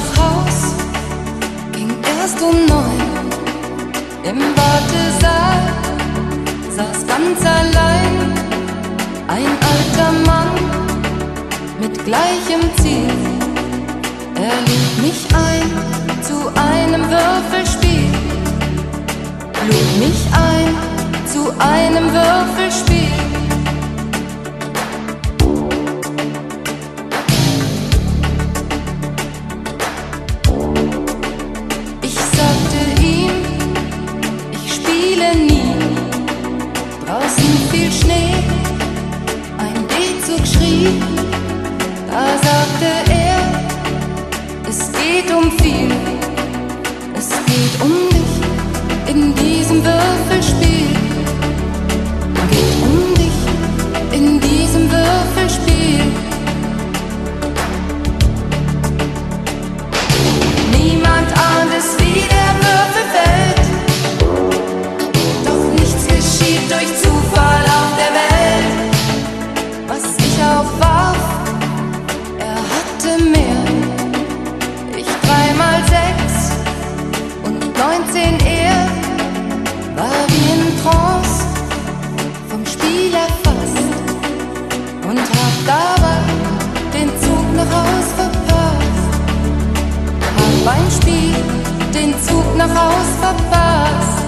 nach Haus ging erst um 9. Im Wartesaal saß ganz allein ein alter Mann mit gleichem Ziel. Er lud mich ein zu einem Würfelspiel, lud mich ein zu einem Würfelspiel. Ich sagte ihm, ich spiele nie. Draußen fiel Schnee, ein D-Zug schrie. Da sagte er, es geht um viel, es geht um dich in diesem Würfelspiel. Geht um dich in diesem Würfelspiel. Niemand ahnt es, wie der Würfel fällt, doch nichts geschieht durch Zufall auf der Welt. Was ich auch warf, er hatte mehr. Ich 3 mal 6 und 19 er, war wie in Trance, vom Spiel erfasst und hab dabei den Zug nach Haus verpasst. Hab beim Spiel den Zug nach Haus verpasst.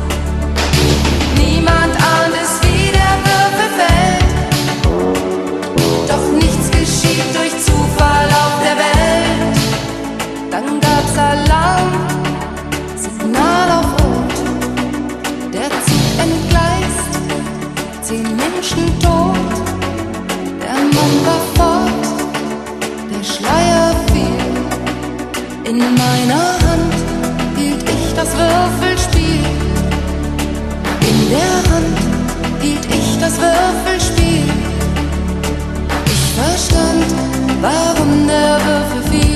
Niemand ahnt es, wie der Würfel fällt, doch nichts geschieht durch Zufall auf der Welt. Dann gab's Alarm, Signal auf Rot, der Zug entgleist, 10 Menschen tot, der Mann war fort, der Schleier fiel. In meiner Hand hielt ich das Würfelspiel, in der Hand hielt ich das Würfelspiel. Ich verstand, warum der Würfel fiel.